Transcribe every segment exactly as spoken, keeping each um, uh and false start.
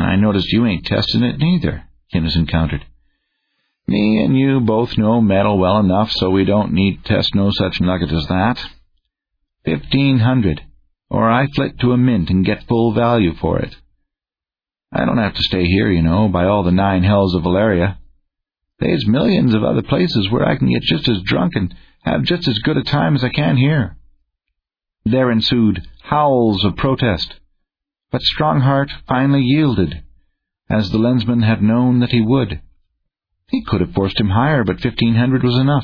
I noticed you ain't testing it neither, Kinnison countered. Me and you both know metal well enough, so we don't need to test no such nugget as that. Fifteen hundred, or I flit to a mint and get full value for it. I don't have to stay here, you know, by all the nine hells of Valeria. There's millions of other places where I can get just as drunk and have just as good a time as I can here. There ensued howls of protest, but Strongheart finally yielded, as the lensman had known that he would. He could have forced him higher, but fifteen hundred was enough.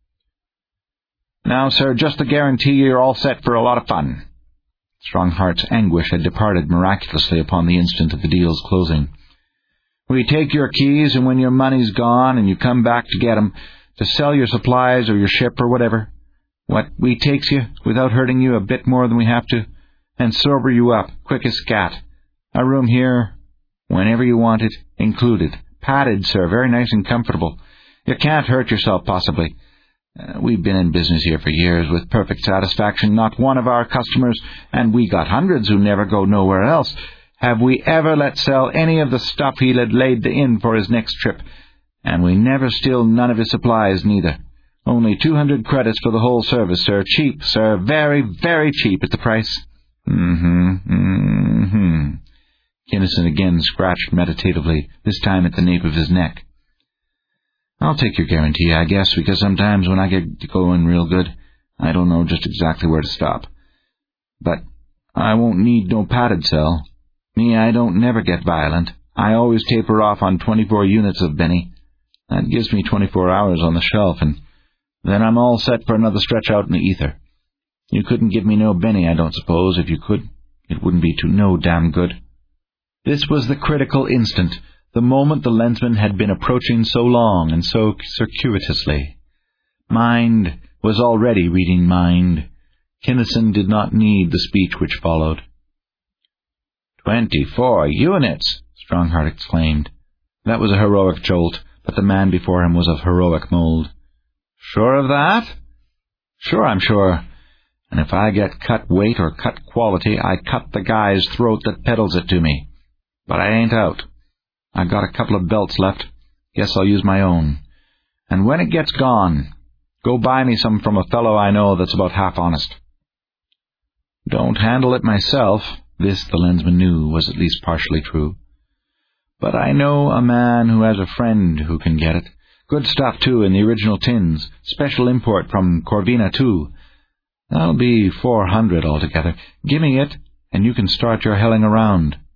Now, sir, just to guarantee you're all set for a lot of fun. Strongheart's anguish had departed miraculously upon the instant of the deal's closing. We take your keys, and when your money's gone and you come back to get 'em, to sell your supplies or your ship or whatever, what we takes you, without hurting you a bit more than we have to, and sober you up, quick as scat. A room here, whenever you want it, included. Padded, sir, very nice and comfortable. You can't hurt yourself, possibly. Uh, we've been in business here for years with perfect satisfaction. Not one of our customers, and we got hundreds who never go nowhere else, have we ever let sell any of the stuff he had laid in for his next trip. And we never steal none of his supplies, neither. Only two hundred credits for the whole service, sir. Cheap, sir. Very, very cheap at the price. Mm-hmm, mm-hmm. Kinnison again scratched meditatively, this time at the nape of his neck. I'll take your guarantee, I guess, because sometimes when I get going real good, I don't know just exactly where to stop. But I won't need no padded cell. Me, I don't never get violent. I always taper off on twenty-four units of Benny. That gives me twenty-four hours on the shelf, and then I'm all set for another stretch out in the ether. You couldn't give me no Benny, I don't suppose. If you could, it wouldn't be to no damn good. This was the critical instant, the moment the lensman had been approaching so long and so circuitously. Mind was already reading mind. Kinnison did not need the speech which followed. Twenty-four units, Strongheart exclaimed. That was a heroic jolt, but the man before him was of heroic mould. Sure of that? Sure, I'm sure. And if I get cut weight or cut quality, I cut the guy's throat that peddles it to me. But I ain't out. I got a couple of belts left. Guess I'll use my own. And when it gets gone, go buy me some from a fellow I know that's about half honest. Don't handle it myself. This, the lensman knew, was at least partially true. But I know a man who has a friend who can get it. Good stuff, too, in the original tins. Special import from Corvina, too. That'll be four hundred altogether. Give me it, and you can start your helling around.